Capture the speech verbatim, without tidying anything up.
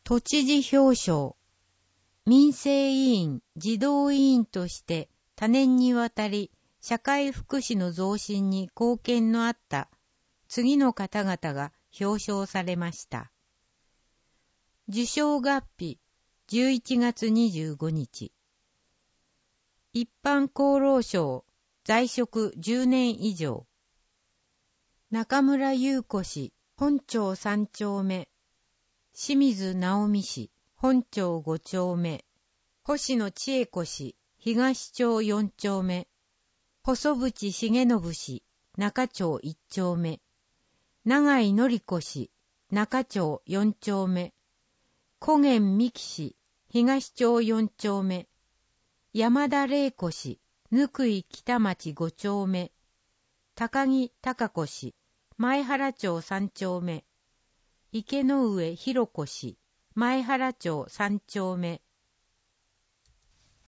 都知事表彰。民生委員、児童委員として多年にわたり社会福祉の増進に貢献のあった次の方々が表彰されました。受賞月日じゅういちがつにじゅうごにち。一般厚労省在職じゅうねん以上。中村優子氏、本町さんちょうめ。清水直美氏、本町ごちょうめ。星野千恵子氏、東町よんちょうめ。細渕重信氏、中町いっちょうめ。永井紀子氏、中町よんちょうめ。小源美希氏、東町よんちょうめ。山田玲子氏、貫井北町ごちょうめ。高木貴子氏、前原町さんちょうめ。池上弘子氏、前原町さんちょうめ。